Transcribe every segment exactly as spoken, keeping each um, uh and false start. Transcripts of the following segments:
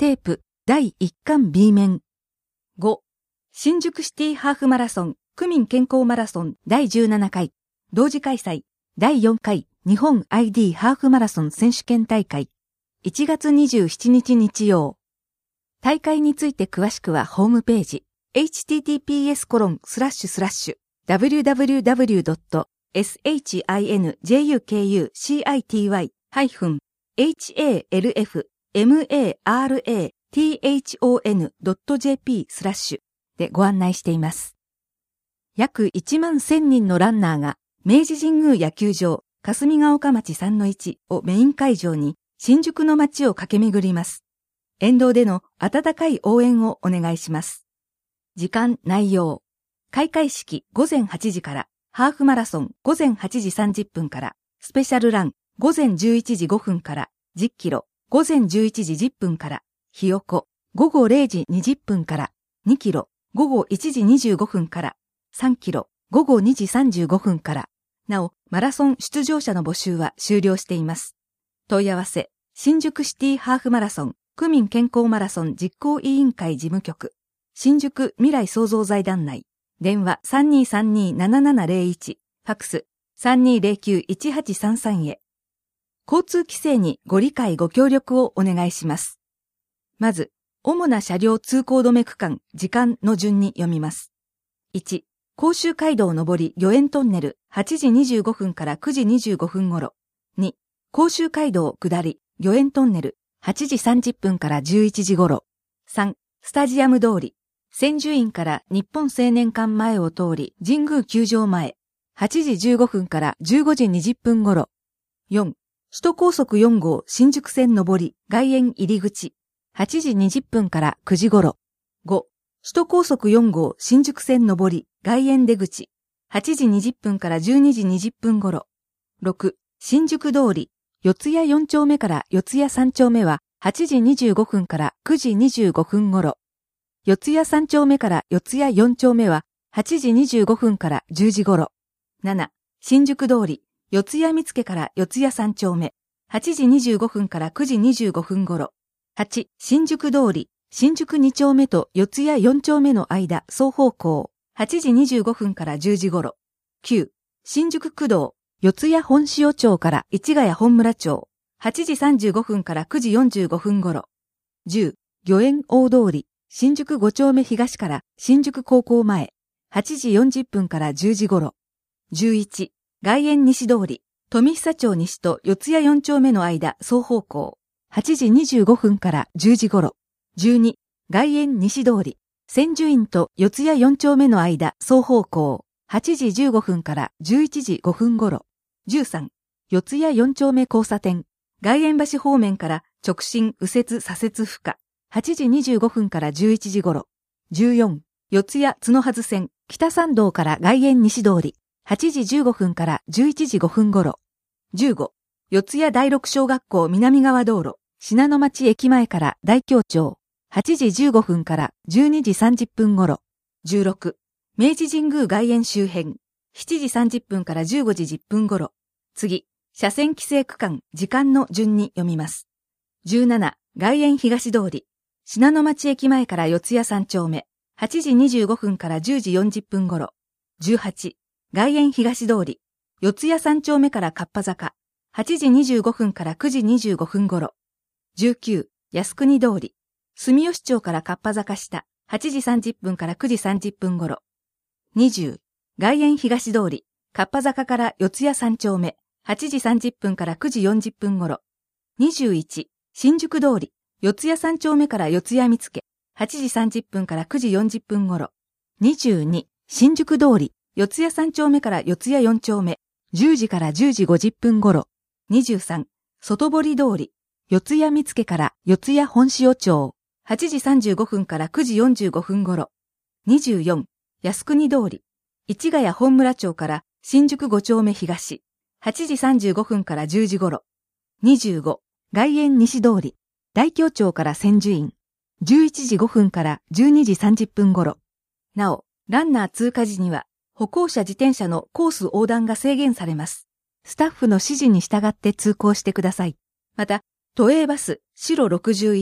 テープだいいっかん B 面。ご、新宿シティハーフマラソン区民健康マラソンだいじゅうななかい同時開催だいよんかい日本 アイディー ハーフマラソン選手権大会いちがつにじゅうしちにち日曜。大会について詳しくはホームページ エイチティーティーピーエスコロンスラッシュスラッシュダブリューダブリューダブリュードットエスエイチアイエヌジェイユーケーユーシーアイティーワイハイフンエイチエーエルエフエムエーアールエーティーエイチオーエヌドットジェーピースラッシュでご案内しています。約いちまんせんにんのランナーが明治神宮野球場霞ヶ丘町 さんのいち をメイン会場に新宿の街を駆け巡ります。沿道での温かい応援をお願いします。時間内容。開会式ごぜんはちじから、ハーフマラソンごぜんはちじさんじゅっぷんから、スペシャルランごぜんじゅういちじごふんからじゅっキロ、ごぜんじゅういちじじゅっぷんから、ひよこごごれいじにじゅっぷんからにキロ、ごごいちじにじゅうごふんからさんキロ、ごごにじさんじゅうごふんから、なお、マラソン出場者の募集は終了しています。問い合わせ、新宿シティハーフマラソン区民健康マラソン実行委員会事務局、新宿未来創造財団内、電話 さんにーさんにーななななゼロいち、ファックス さんにーゼロきゅういちはちさんさん へ。交通規制にご理解ご協力をお願いします。まず、主な車両通行止め区間、時間の順に読みます。いち、甲州街道上り御苑トンネルはちじにじゅうごふんからくじにじゅうごふん頃。に、甲州街道下り御苑トンネルはちじさんじゅっぷんからじゅういちじ頃。さん、スタジアム通り、千住院から日本青年館前を通り神宮球場前、はちじじゅうごふんからじゅうごじにじゅっぷん頃。よん、首都高速よんごう新宿線上り外苑入り口、はちじにじゅっぷんからくじ頃。ご、首都高速よんごう新宿線上り外苑出口、はちじにじゅっぷんからじゅうにじにじゅっぷん頃。ろく、新宿通り、四谷よん丁目から四谷さん丁目ははちじにじゅうごふんからくじにじゅうごふん頃。四谷さん丁目から四谷よん丁目ははちじにじゅうごふんからじゅうじ頃。なな、新宿通り、四谷見附から四谷さん丁目、はちじにじゅうごふんからくじにじゅうごふん頃。はち、新宿通り、新宿に丁目と四谷よん丁目の間、双方向、はちじにじゅうごふんからじゅうじ頃。きゅう、新宿区道、四谷本塩町から市ヶ谷本村町、はちじさんじゅうごふんからくじよんじゅうごふん頃。じゅう、御苑大通り、新宿ご丁目東から新宿高校前、はちじよんじゅっぷんからじゅうじ頃。じゅういち、外苑西通り、富久町西と四谷よん丁目の間、双方向、はちじにじゅうごふんからじゅうじ頃。じゅうに、外苑西通り、千住院と四谷よん丁目の間、双方向、はちじじゅうごふんからじゅういちじごふん頃。じゅうさん、四谷よん丁目交差点、外苑橋方面から直進右折左折不可、はちじにじゅうごふんからじゅういちじ頃。じゅうよん、四谷角筈線、北参道から外苑西通り、はちじじゅうごふんからじゅういちじごふん頃。じゅうご、四谷第六小学校南側道路、信濃町駅前から大京町、はちじじゅうごふんからじゅうにじさんじゅっぷん頃。じゅうろく、明治神宮外苑周辺、しちじさんじゅっぷんからじゅうごじじゅっぷん頃。次、車線規制区間、時間の順に読みます。じゅうなな、外苑東通り、信濃町駅前から四谷さん丁目、はちじにじゅうごふんからじゅうじよんじゅっぷん頃。じゅうはち、外苑東通り、四谷さん丁目からかっぱ坂、はちじにじゅうごふんからくじにじゅうごふん頃。じゅうきゅう、靖国通り、住吉町からかっぱ坂下、はちじさんじゅっぷんからくじさんじゅっぷん頃。にじゅう、外苑東通り、かっぱ坂から四谷さん丁目、はちじさんじゅっぷんからくじよんじゅっぷん頃。にじゅういち、新宿通り、四谷さん丁目から四谷見附、はちじさんじゅっぷんからくじよんじゅっぷん頃。にじゅうに、新宿通り、四谷さん丁目から四谷よん丁目、じゅうじからじゅうじごじゅっぷん頃。にじゅうさん、外堀通り、四谷見附から四谷本塩町、はちじさんじゅうごふんからくじよんじゅうごふん頃。にじゅうよん、靖国通り、市ヶ谷本村町から新宿ご丁目東、はちじさんじゅうごふんからじゅうじ頃。にじゅうご、外苑西通り、大京町から千住院、じゅういちじごふんからじゅうにじさんじゅっぷん頃。なお、ランナー通過時には、歩行者自転車のコース横断が制限されます。スタッフの指示に従って通行してください。また、都営バス白ろくじゅういち、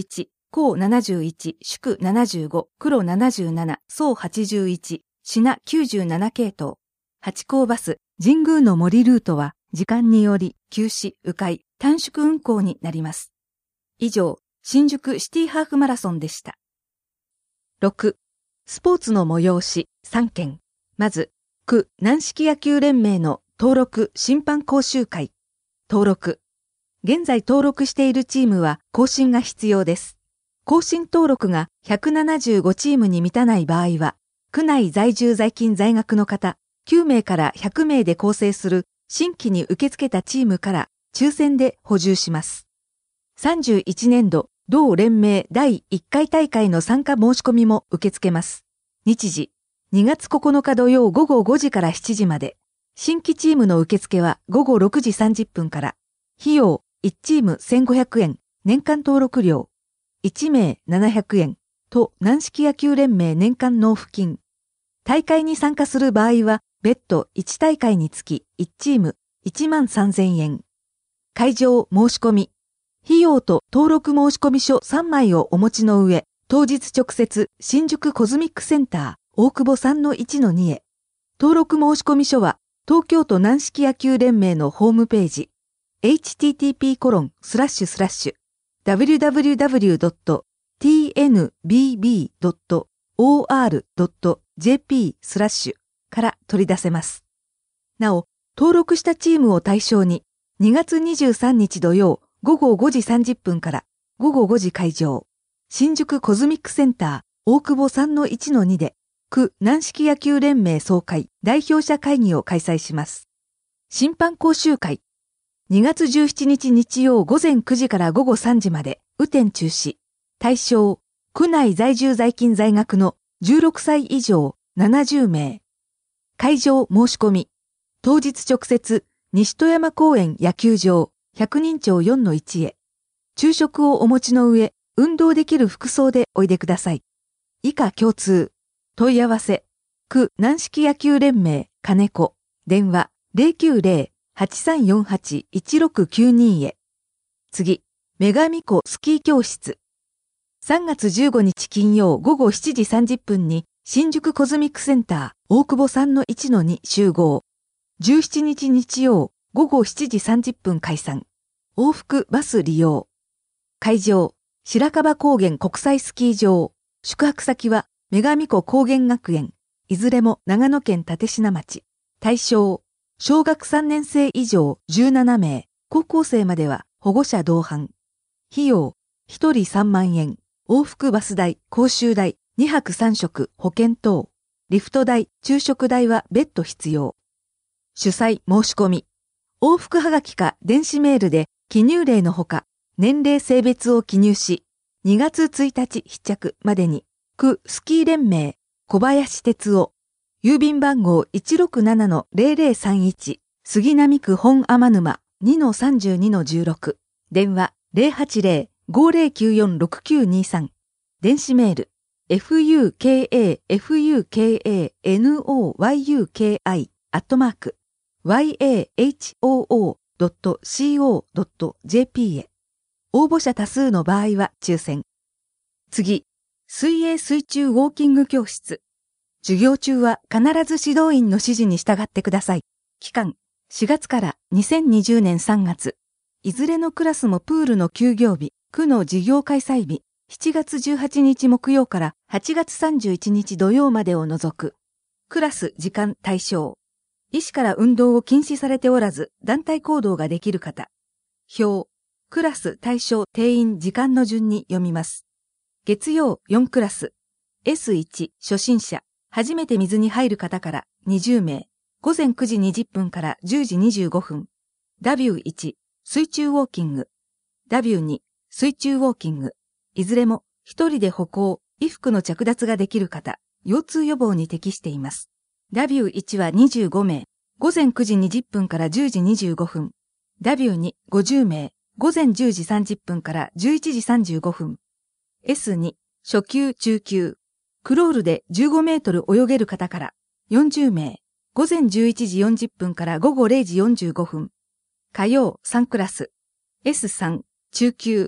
甲ななじゅういち、祝ななじゅうご、黒ななじゅうなな、総はちじゅういち、品きゅうじゅうなな系統。八甲バス、神宮の森ルートは、時間により、休止、迂回、短縮運行になります。以上、新宿シティハーフマラソンでした。ろく. スポーツの催しさんけん。まず、区軟式野球連盟の登録審判講習会。登録。現在登録しているチームは更新が必要です。更新登録がひゃくななじゅうごチームに満たない場合は、区内在住在勤在学の方きゅうめいからひゃくめいで構成する新規に受け付けたチームから抽選で補充します。さんじゅういちねんど同連盟だいいっかい大会の参加申し込みも受け付けます。日時、にがつここのか土曜ごごごじからしちじまで。新規チームの受付はごごろくじさんじゅっぷんから。費用、いちチームせんごひゃくえん、年間登録料。いちめいななひゃくえん、と軟式野球連盟年間納付金。大会に参加する場合は、別途いち大会につきいちチームいちまんさんぜんえん。会場申し込み。費用と登録申込書さんまいをお持ちの上、当日直接新宿コズミックセンター大久保 さんのいちのに へ。登録申込書は東京都軟式野球連盟のホームページ エイチティーティーピーコロンスラッシュスラッシュダブリューダブリューダブリュードットティーエヌビービードットオーアールドットジェーピー スラッシュから取り出せます。なお、登録したチームを対象ににがつにじゅうさんにち土曜ごごごじさんじゅっぷんからごごごじ開場。新宿コズミックセンター大久保 さんのいちのに で区軟式野球連盟総会代表者会議を開催します。審判講習会。にがつじゅうしちにち日曜午前くじからごごさんじまで雨天中止。対象、区内在住在勤在学のじゅうろくさい以上ななじゅうめい。会場申し込み。当日直接西戸山公園野球場ひゃくにんちょう よんのいち へ。昼食をお持ちの上、運動できる服装でおいでください。以下共通。問い合わせ。区軟式野球連盟金子。電話 ゼロきゅうゼロ はちさんよんはち いちろくきゅうに へ。次。女神子スキー教室。さんがつじゅうごにち金曜午後しちじさんじゅっぷんに新宿コズミックセンター大久保 さんのいちのに 集合。じゅうしちにち日曜ごごしちじさんじゅっぷん解散。往復バス利用。会場、白樺高原国際スキー場。宿泊先は、女神子高原学園。いずれも長野県立科町。対象、小学さんねんせい以上じゅうななめい。高校生までは保護者同伴。費用、ひとりさんまんえん。往復バス代、講習代、にはくさんしょく、保険等。リフト代、昼食代は別途必要。主催申し込み。往復はがきか電子メールで記入例のほか、年齢性別を記入し、にがつついたち必着までに、区スキー連盟、小林哲夫、郵便番号 いちろくななのゼロゼロさんいち、杉並区本天沼 にのさんじゅうにのじゅうろく、電話 ゼロはちゼロ ごゼロきゅうよん ろくきゅうにさん、電子メール、フユーケーエーフユーケーエーエヌオーワイユーケーアイ アットマーク、ワイエーエイチオーオードットシーオードットジェーピー へ。応募者多数の場合は抽選。次、水泳水中ウォーキング教室。授業中は必ず指導員の指示に従ってください。期間、しがつからにせんにじゅうねんさんがつ。いずれのクラスもプールの休業日、区の授業開催日、しちがつじゅうはちにち木曜からはちがつさんじゅういちにち土曜までを除く。クラス時間対象。医師から運動を禁止されておらず、団体行動ができる方。表、クラス対象定員時間の順に読みます。月曜よんクラス。エスいち 初心者、初めて水に入る方からにじゅうめい。ごぜんくじにじゅっぷんからじゅうじにじゅうごふん。ダビューいち、水中ウォーキング。ダビューに、水中ウォーキング。いずれも一人で歩行、衣服の着脱ができる方、腰痛予防に適しています。ダビューいちはにじゅうごめい。ごぜんくじにじゅっぷんからじゅうじにじゅうごふん。ダビューにごじゅうめい。ごぜんじゅうじさんじゅっぷんからじゅういちじさんじゅうごふん。エスに、初級中級。クロールでじゅうごメートル泳げる方からよんじゅうめい。ごぜんじゅういちじよんじゅっぷんからごごれいじよんじゅうごふん。火曜さんクラス。エスさん、中級。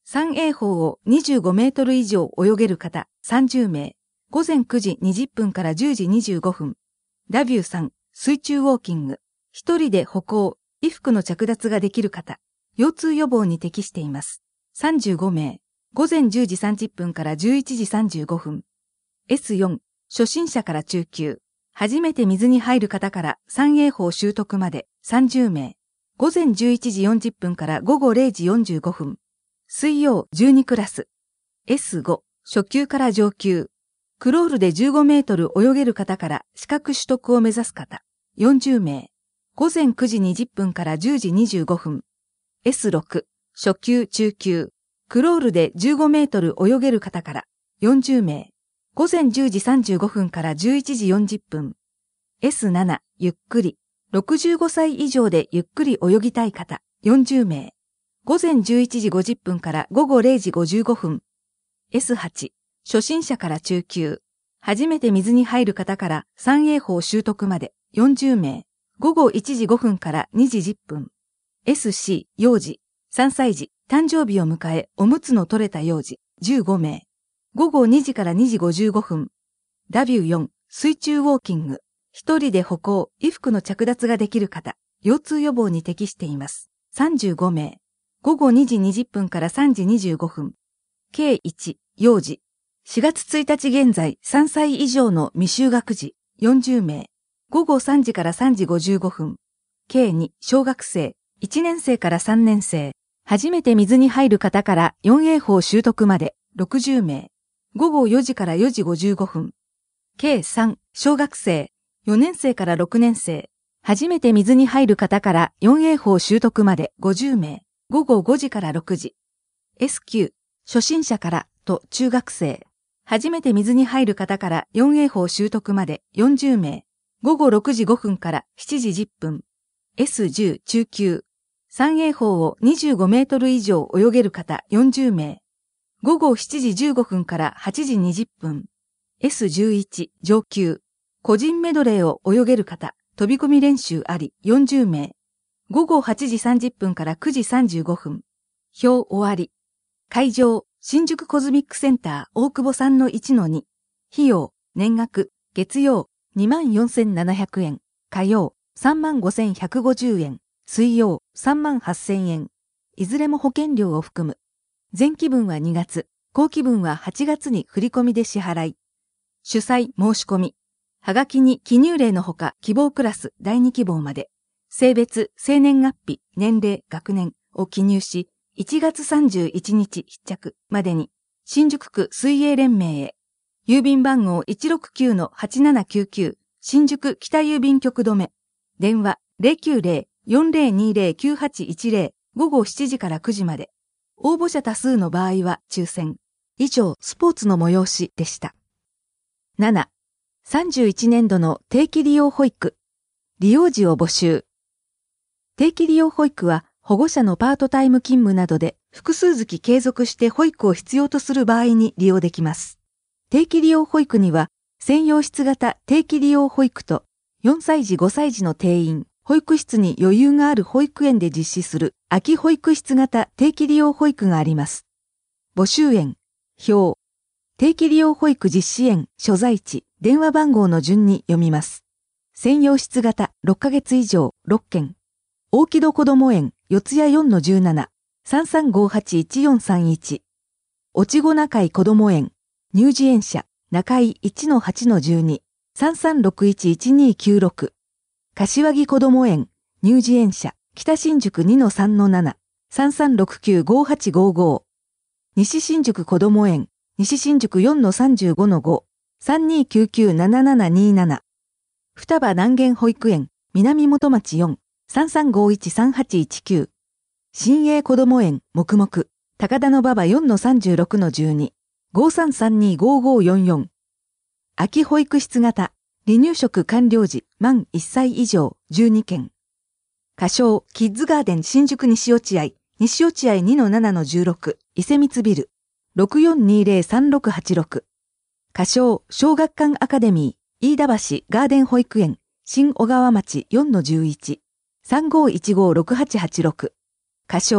三泳法をにじゅうごメートル以上泳げる方さんじゅうめい、ごぜんくじにじゅっぷんからじゅうじにじゅうごふん。ダビューさん、水中ウォーキング。一人で歩行、衣服の着脱ができる方。腰痛予防に適しています。さんじゅうごめい、ごぜんじゅうじさんじゅっぷんからじゅういちじさんじゅうごふん。エスよん、初心者から中級。初めて水に入る方から三泳法習得までさんじゅうめい。ごぜんじゅういちじよんじゅっぷんからごごれいじよんじゅうごふん。水曜じゅうにクラス。エスご、初級から上級。クロールでじゅうごメートル泳げる方から資格取得を目指す方。よんじゅうめい。ごぜんくじにじゅっぷんからじゅうじにじゅうごふん。エスろく、初級中級。クロールでじゅうごメートル泳げる方からよんじゅうめい。ごぜんじゅうじさんじゅうごふんからじゅういちじよんじゅっぷん。エスなな、ゆっくり。ろくじゅうごさい以上でゆっくり泳ぎたい方、よんじゅうめい。ごぜんじゅういちじごじゅっぷんからごごれいじごじゅうごふん。エスはち、初心者から中級。初めて水に入る方から三泳法習得までよんじゅうめい。ごごいちじごふんからにじじゅっぷん。エスシー、幼児。さんさい児、誕生日を迎えおむつの取れた幼児、じゅうごめい。ごごにじからにじごじゅうごふん。ダビューよん、水中ウォーキング。一人で歩行、衣服の着脱ができる方、腰痛予防に適しています。さんじゅうごめい。ごごにじにじゅっぷんからさんじにじゅうごふん。ケーいち、幼児。しがつついたち現在さんさい以上の未就学児、よんじゅうめい。ごごさんじからさんじごじゅうごふん。ケーに、小学生。いちねんせいからさんねんせい。初めて水に入る方からよん泳法習得までろくじゅうめい。ごごよじからよじごじゅうごふん。ケーさん、小学生。よねんせいからろくねんせい。初めて水に入る方からよん泳法習得までごじゅうめい。ごごごじからろくじ。エスきゅう、初心者からと中学生。初めて水に入る方からよん泳法習得までよんじゅうめい。ごごろくじごふんからしちじじゅっぷん。エスじゅう 中級。三泳法をにじゅうごメートル以上泳げる方よんじゅうめい。ごごしちじじゅうごふんからはちじにじゅっぷん。エスじゅういち 上級。個人メドレーを泳げる方、飛び込み練習ありよんじゅうめい。ごごはちじさんじゅっぷんからくじさんじゅうごふん。表終わり。会場、新宿コズミックセンター大久保 さんのいちのに。費用、年額、月曜、にまんよんせんななひゃくえん。火曜、さんまんごせんひゃくごじゅうえん。水曜、さんまんはっせんえん。いずれも保険料を含む。前期分はにがつ、後期分ははちがつに振り込みで支払い。主催申し込み。はがきに記入例のほか希望クラスだいに希望まで。性別、生年月日、年齢、学年を記入し、いちがつさんじゅういちにち必着までに、新宿区水泳連盟へ。郵便番号 いちろくきゅうのはちななきゅうきゅう、新宿北郵便局止め。電話 ゼロきゅうゼロ よんゼロにゼロ きゅうはちいちゼロ、午後しちじからくじまで。応募者多数の場合は抽選。以上、スポーツの催しでした。なな、さんじゅういちねんどの定期利用保育。利用時を募集。定期利用保育は保護者のパートタイム勤務などで複数月継続して保育を必要とする場合に利用できます。定期利用保育には専用室型定期利用保育とよんさいじごさいじの定員、保育室に余裕がある保育園で実施する空き保育室型定期利用保育があります。募集園、表、定期利用保育実施園、所在地、電話番号の順に読みます。専用室型ろっかげつ以上ろっけん。大木戸こども園、四谷 よんのじゅうなな、さんさんごはちいちよんさんいち。越後中井こども園、乳児園舎、中井 いちのはちのじゅうに、さんさんろくいちいちにきゅうろく。柏木こども園、乳児園舎、北新宿 にのさんのなな、さんさんろくきゅうごはちごご。西新宿こども園、西新宿 よんのさんじゅうごのご、さんにきゅうきゅうななななになな。双葉南源保育園、南元町よん、さんさんごいちさんはちいちきゅう。新栄こども園、黙々、高田の馬場 よんのさんじゅうろくのじゅうに、ごさんさんにごごよんよん。空き保育室型、離乳食完了時、満いっさい以上、じゅうにけん。仮称、キッズガーデン新宿西落合、西落合 にのななのじゅうろく、伊勢光ビル、ろくよんにゼロさんろくはちろく。仮称、小学館アカデミー、飯田橋ガーデン保育園、新小川町 よんのじゅういち、さんごいちごろくはちはちろく。仮称、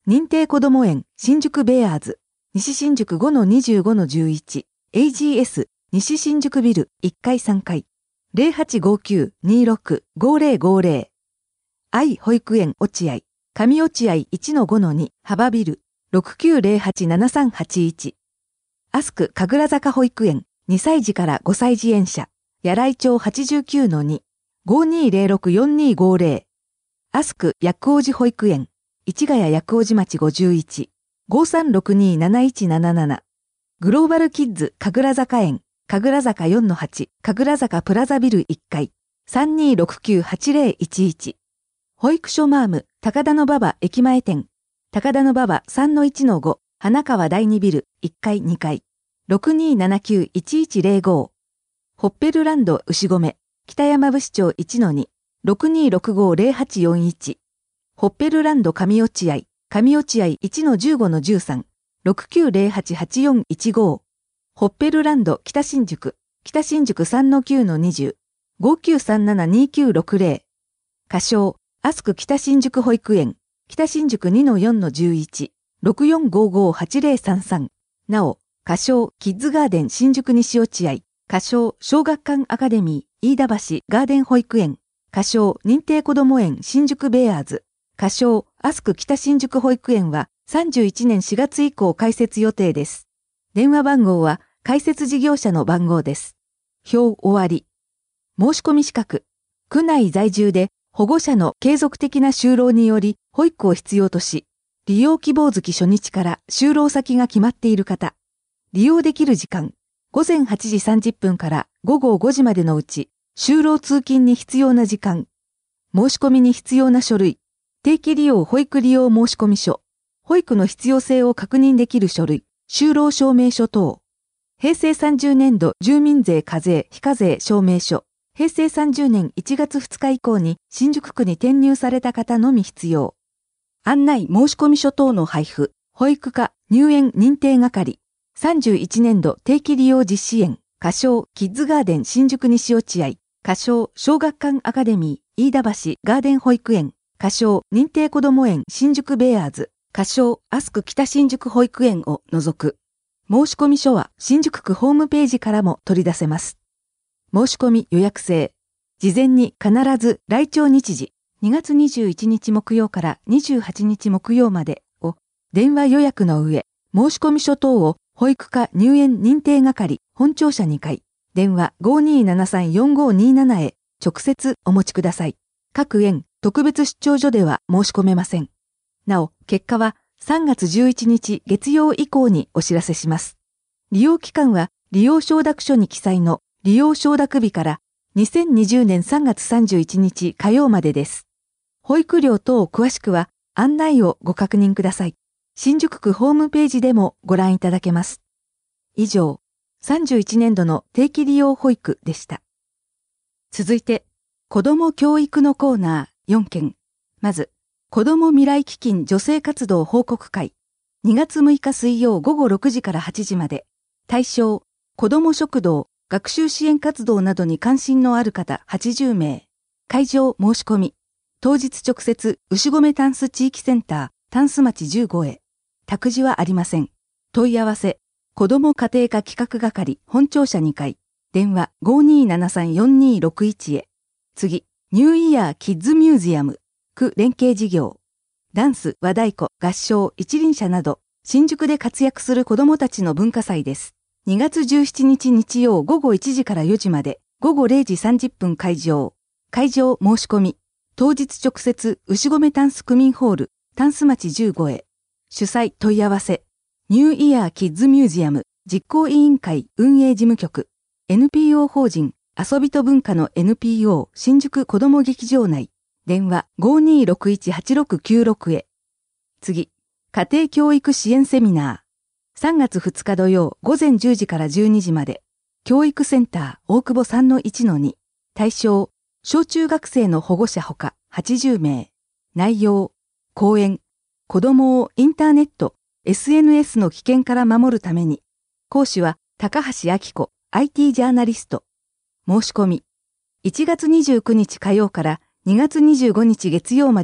認定こども園新宿ベアーズ西新宿 ごのにじゅうごのじゅういち エージーエス 西新宿ビルいっかいさんがい ゼロはちごきゅう にろく ごゼロごゼロ 愛保育園落合上落合 いちのごのに 幅ビル ろくきゅうゼロはちななさんはちいち アスク神楽坂保育園にさいじからごさい児園舎柳井町 はちじゅうきゅうのに ごにゼロろくよんにごゼロ アスク薬王子保育園市ヶ谷薬王子町ごじゅういち ごさんろくになないちななななグローバルキッズ神楽坂園神楽坂 よんのはち 神楽坂プラザビルいっかい さんにろくきゅうはちゼロいちいち保育所マーム高田馬場駅前店高田馬場 さんのいちのご 花川だいにビルいっかいにかい ろくにななきゅういちいちゼロご ホッペルランド牛込北山伏町 いちのに ろくにろくごゼロはちよんいちホッペルランド上落合上落合 いちのじゅうごのじゅうさん ろくきゅうゼロはちはちよんいちごホッペルランド北新宿北新宿 さんのきゅうのにじゅう ごきゅうさんななにきゅうろくゼロ仮称アスク北新宿保育園北新宿 にのよんのじゅういち ろくよんごごはちゼロさんさんなお仮称キッズガーデン新宿西落合仮称小学館アカデミー飯田橋ガーデン保育園仮称認定こども園新宿ベアーズ仮称アスク北新宿保育園はさんじゅういちねんしがつ以降開設予定です。電話番号は開設事業者の番号です。表終わり。申し込み資格。区内在住で保護者の継続的な就労により保育を必要とし、利用希望月初日から就労先が決まっている方。利用できる時間。ごぜんはちじさんじゅっぷんからごごごじまでのうち、就労通勤に必要な時間。申し込みに必要な書類。定期利用保育利用申込書。保育の必要性を確認できる書類。就労証明書等。平成さんじゅうねんど住民税課税非課税証明書。平成さんじゅうねんいちがつふつか以降に新宿区に転入された方のみ必要。案内申込書等の配布。保育課入園認定係。さんじゅういちねんど定期利用実施園。仮称キッズガーデン新宿西落合。仮称小学館アカデミー飯田橋ガーデン保育園。仮称認定こども園新宿ベアーズ。仮称アスク北新宿保育園を除く。申込書は新宿区ホームページからも取り出せます。申し込み予約制。事前に必ず来庁日時にがつにじゅういちにち木曜からにじゅうはちにち木曜までを電話予約の上、申込書等を保育課入園認定係本庁舎にかい、電話 ごにーななさんよんごにーなな へ直接お持ちください。各園特別出張所では申し込めません。なお、結果はさんがつじゅういちにち月曜以降にお知らせします。利用期間は利用承諾書に記載の利用承諾日からにせんにじゅうねんさんがつさんじゅういちにち火曜までです。保育料等詳しくは案内をご確認ください。新宿区ホームページでもご覧いただけます。以上、さんじゅういちねんどの定期利用保育でした。続いて、子ども教育のコーナーよんけん。まず、子ども未来基金女性活動報告会。にがつむいか水曜午後ろくじからはちじまで。対象、子ども食堂、学習支援活動などに関心のある方はちじゅうめい。会場申し込み。当日直接、牛込タンス地域センター、タンス町じゅうごへ。託児はありません。問い合わせ、子ども家庭科企画係本庁舎にかい。電話 ごにーななさんよんにーろくいち へ。次、ニューイヤーキッズミュージアム。区連携事業。ダンス、和太鼓、合唱、一輪車など、新宿で活躍する子どもたちの文化祭です。にがつじゅうしちにち日曜午後いちじからよじまで、午後れいじさんじゅっぷん会場。会場申し込み。当日直接、牛込タンス区民ホール、タンス町じゅうごへ。主催問い合わせ。ニューイヤーキッズミュージアム、実行委員会運営事務局。エヌピーオー 法人、遊びと文化の エヌピーオー 新宿子ども劇場内。電話 ごにーろくいちはちろくきゅうろく へ。次、家庭教育支援セミナー。さんがつふつか土曜午前じゅうじからじゅうにじまで。教育センター大久保 さんのいちのに。対象、小中学生の保護者ほかはちじゅうめい。内容、講演、子供をインターネット、エスエヌエス の危険から守るために。講師は高橋明子、アイティー ジャーナリスト。申し込み。いちがつにじゅうくにち火曜からにがつにじゅうごにち月曜までに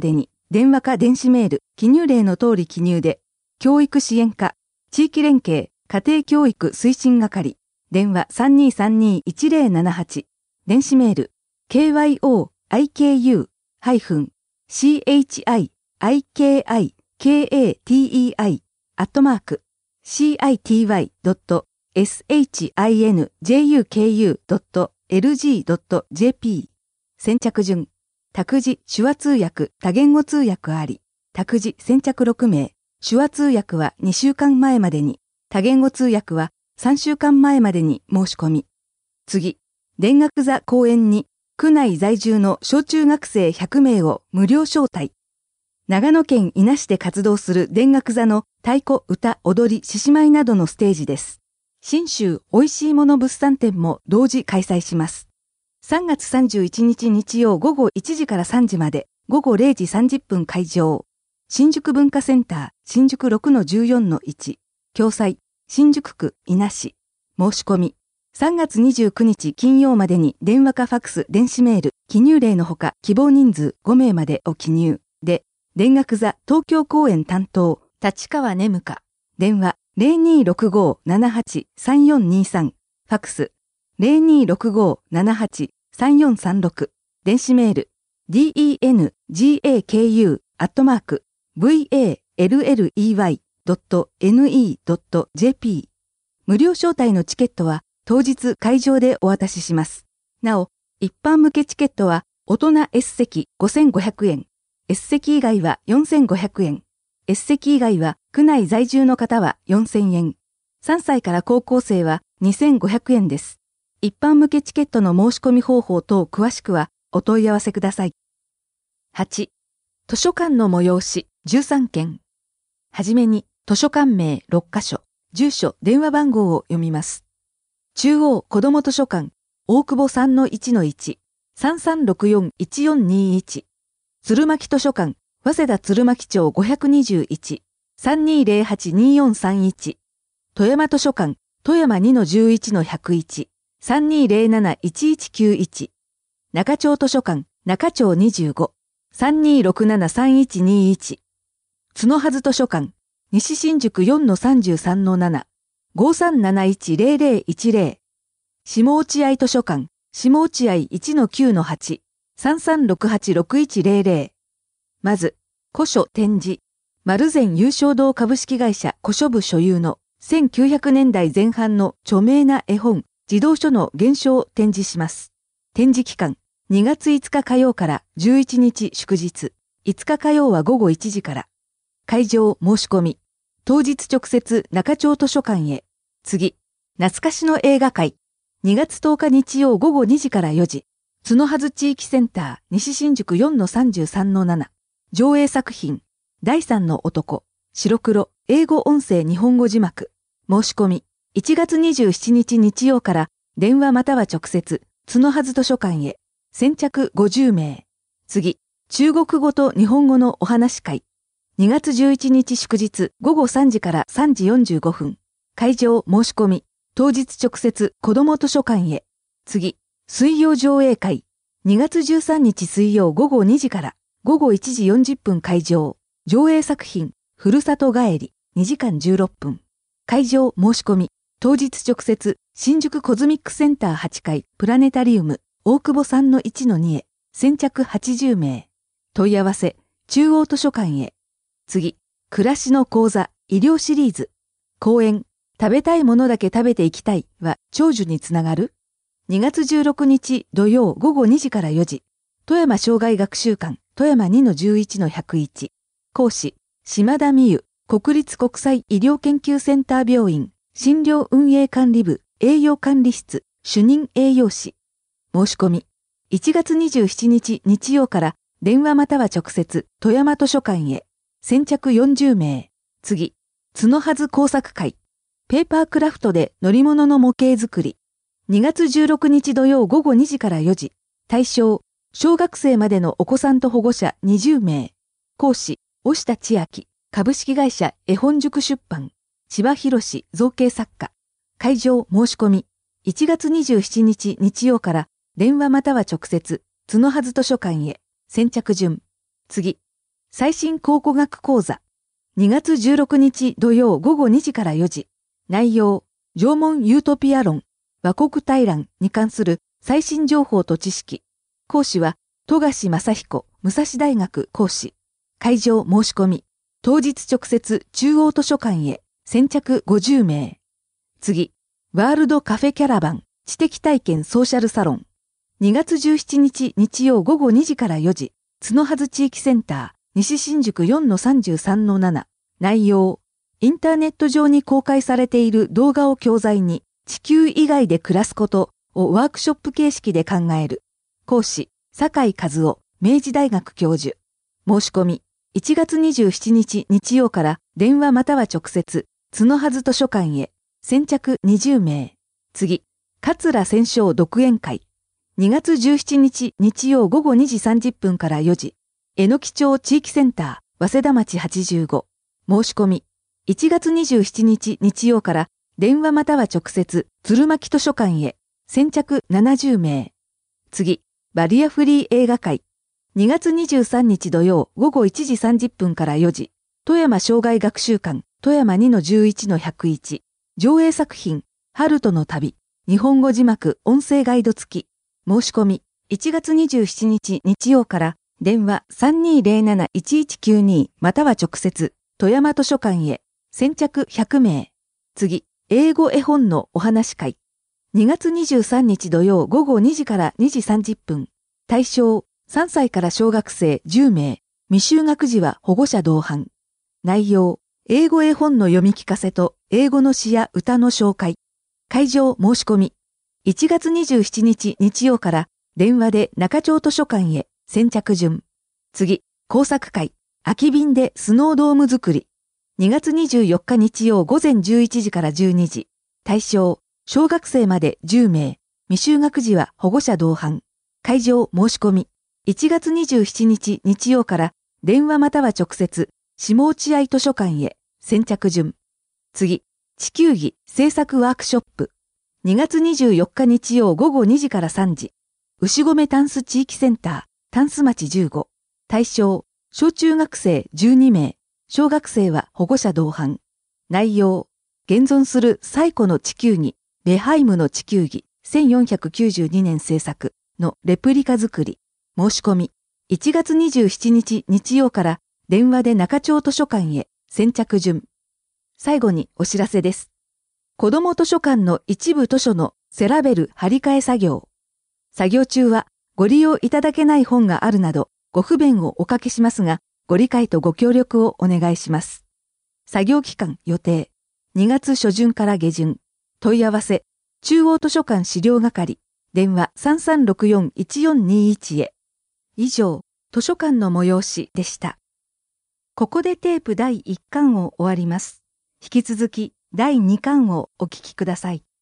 電話か電子メール、記入例の通り記入で、教育支援課、地域連携、家庭教育推進係、電話 さんにーさんにーいちぜろななはち、電子メール、ケーワイオーアイケーユー チアイアイケーアイケーエーティーイーアイ アットマーク シーアイティーワイドットエスエイチアイエヌジェイユーケーユードットエルジードットジェーピー 先着順、託児手話通訳多言語通訳あり、託児先着ろくめい、手話通訳はにしゅうかんまえまでに、多言語通訳はさんしゅうかんまえまでに申し込み。次、田楽座公演に、区内在住の小中学生ひゃくめいを無料招待。長野県伊那市で活動する田楽座の太鼓、歌、踊り、獅子舞などのステージです。信州おいしいもの物産展も同時開催します。さんがつさんじゅういちにち日曜午後いちじからさんじまで、午後れいじさんじゅっぷん開場。新宿文化センター、新宿 ろくのじゅうよんのいち。共催、新宿区伊那市。申し込み。さんがつにじゅうくにち金曜までに電話かファックス、電子メール、記入例のほか希望人数ごめいまでを記入。で、田楽座東京公演担当、立川ねむか。電話 ゼロにーろくごーななはちさんよんにーさん。ファックス ゼロにーろくごーななはちさんよんさんろく。電子メール ディーイーエヌジーエーケーユー アットマーク ブイエーエルエルイーワイドットエヌイードットジェーピー。無料招待のチケットは当日会場でお渡しします。なお、一般向けチケットは大人 S 席ごせんごひゃくえん、S 席以外はよんせんごひゃくえん、S 席以外は区内在住の方はよんせんえん、さんさいから高校生はにせんごひゃくえんです。一般向けチケットの申し込み方法等詳しくはお問い合わせください。はち. 図書館の催しじゅうさんけん。はじめに図書館名ろっかしょ、住所、電話番号を読みます。中央子ども図書館、大久保 さんのいちのいち、さんさんろくよんいちよんにいち。鶴巻図書館、早稲田鶴巻町ごひゃくにじゅういち、さんにーぜろはちにーよんさんいち。富山図書館、富山 にのじゅういちのひゃくいち、さんにーぜろなないちいちきゅういち。中町図書館、中町にじゅうご、さんにーろくななさんいちにいち。角はず図書館、西新宿 よんのさんじゅうさんのなな、ごさんなないちぜろぜろいちぜろ。下落合図書館、下落合 いちのきゅうのはち、さんさんろくはちろくいちぜろぜろ。まず、古書展示、丸善優勝堂株式会社古書部所有のせんきゅうひゃくねんだいぜん半の著名な絵本、児童書の原書を展示します。展示期間、にがついつか火曜からじゅういちにち祝日、いつか火曜はごごいちじから。会場申し込み。当日直接中町図書館へ。次、懐かしの映画会。にがつとおか日曜ごごにじからよじ。角はず地域センター西新宿 よんのさんじゅうさんのなな。上映作品。だいさんの男。白黒。英語音声日本語字幕。申し込み。いちがつにじゅうしちにち日曜から電話または直接角はず図書館へ。先着ごじゅうめい。次、中国語と日本語のお話会。にがつじゅういちにち祝日ごごさんじからさんじよんじゅうごふん。会場申し込み。当日直接子ども図書館へ。次、水曜上映会。にがつじゅうさんにち水曜ごごにじからごごいちじよんじゅっぷん会場。上映作品、ふるさと帰りにじかんじゅうろっぷん。会場申し込み。当日直接新宿コズミックセンターはちかいプラネタリウム大久保 さんのいちのに へ。先着はちじゅうめい。問い合わせ、中央図書館へ。次、暮らしの講座、医療シリーズ。講演、食べたいものだけ食べていきたいは長寿につながる？ にがつじゅうろくにち土曜ごごにじからよじ。富山障害学習館、富山 にのじゅういちのひゃくいち。講師、島田美優、国立国際医療研究センター病院、診療運営管理部、栄養管理室、主任栄養士。申し込み。いちがつにじゅうしちにち日曜から電話または直接富山図書館へ。先着よんじゅうめい。次、角はず工作会。ペーパークラフトで乗り物の模型作り。にがつじゅうろくにち土曜ごごにじからよじ。対象、小学生までのお子さんと保護者にじゅうめい。講師、押田千秋、株式会社絵本塾出版。千葉博士造形作家。会場申し込み。いちがつにじゅうしちにち日曜から電話または直接、角はず図書館へ。先着順。次。 最新考古学講座。にがつじゅうろくにち土曜午後にじからよじ。内容、縄文ユートピア論、和国大乱に関する最新情報と知識。講師は、富樫正彦、武蔵大学講師。会場申し込み。当日直接中央図書館へ。先着ごじゅうめい。次、ワールドカフェキャラバン、知的体験ソーシャルサロン。にがつじゅうしちにち日曜午後にじからよじ。角筈地域センター、西新宿 よんのさんじゅうさんのなな。内容、インターネット上に公開されている動画を教材に、地球以外で暮らすことをワークショップ形式で考える。講師、酒井和夫、明治大学教授。申し込み、いちがつにじゅうしちにち日曜から電話または直接、角筈図書館へ。先着にじゅうめい。次、桂戦勝独演会。にがつじゅうしちにち日曜午後にじさんじゅっぷんからよじ。榎木町地域センター、早稲田町はちじゅうご。申し込み。いちがつにじゅうしちにち日曜から電話または直接、鶴巻図書館へ。先着ななじゅうめい。次、バリアフリー映画会。にがつにじゅうさんにち土曜午後いちじさんじゅっぷんからよじ。富山障害学習館、富山 にのじゅういちのひゃくいち。上映作品、春との旅。日本語字幕、音声ガイド付き。申し込み。いちがつにじゅうしちにち日曜から電話 さんにーぜろなないちいちきゅうに または直接、富山図書館へ。先着ひゃくめい。次、英語絵本のお話会。にがつにじゅうさんにち土曜午後にじからにじさんじゅっぷん。対象、さんさいから小学生じゅうめい。未就学児は保護者同伴。内容、英語絵本の読み聞かせと英語の詩や歌の紹介。会場申し込み。いちがつにじゅうしちにち日曜から電話で中町図書館へ。先着順。次、工作会。空き瓶でスノードーム作り。にがつにじゅうよっか日曜午前じゅういちじからじゅうにじ。対象、小学生までじゅうめい。未就学児は保護者同伴。会場申し込み。いちがつにじゅうしちにち日曜から電話または直接、下落合図書館へ。先着順。次、地球儀制作ワークショップ。にがつにじゅうよっか日曜午後にじからさんじ。牛込タンス地域センター、タンス町じゅうご。対象、小中学生じゅうにめい。小学生は保護者同伴。内容、現存する最古の地球儀、ベハイムの地球儀、せんよんひゃくきゅうじゅうにねん制作のレプリカ作り。申し込み。いちがつにじゅうしちにち日曜から電話で中町図書館へ。先着順。最後にお知らせです。子ども図書館の一部図書の背ラベル貼り替え作業。作業中はご利用いただけない本があるなどご不便をおかけしますが、ご理解とご協力をお願いします。作業期間予定。にがつしょじゅんから下旬。問い合わせ。中央図書館資料係。電話 さんさんろくよんいちよんにいち へ。以上、図書館の催しでした。ここでテープだいいっかんを終わります。引き続きだいにかんをお聞きください。